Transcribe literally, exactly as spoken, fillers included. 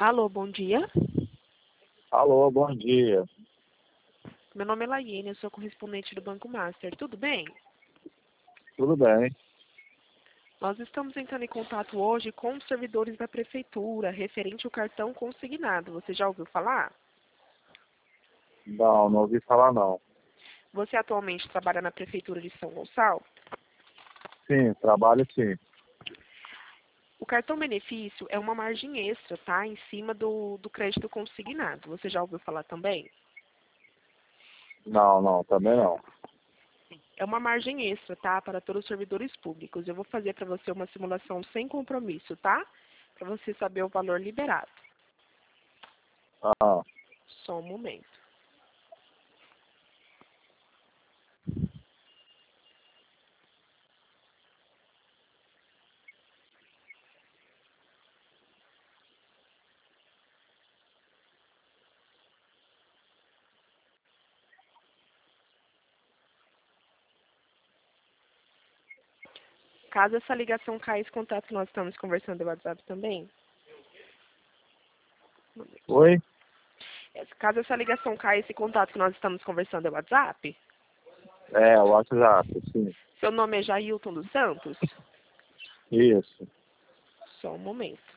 Alô, bom dia. Alô, bom dia. Meu nome é Laiene, eu sou correspondente do Banco Master. Tudo bem? Tudo bem? Nós estamos entrando em contato hoje com os servidores da Prefeitura, referente ao cartão consignado. Você já ouviu falar? Não, não ouvi falar não. Você atualmente trabalha na Prefeitura de São Gonçalo? Sim, trabalho sim. O cartão benefício é uma margem extra, tá? Em cima do, do crédito consignado. Você já ouviu falar também? Não, não, também não. É uma margem extra, tá? Para todos os servidores públicos. Eu vou fazer para você uma simulação sem compromisso, tá? Para você saber o valor liberado. Ah, Só um momento. Caso essa ligação caia, esse contato que nós estamos conversando no WhatsApp também. oi? Caso essa ligação caia, esse contato que nós estamos conversando é o WhatsApp. É, o WhatsApp, sim. Seu nome é Jailton dos Santos? Isso. Só um momento.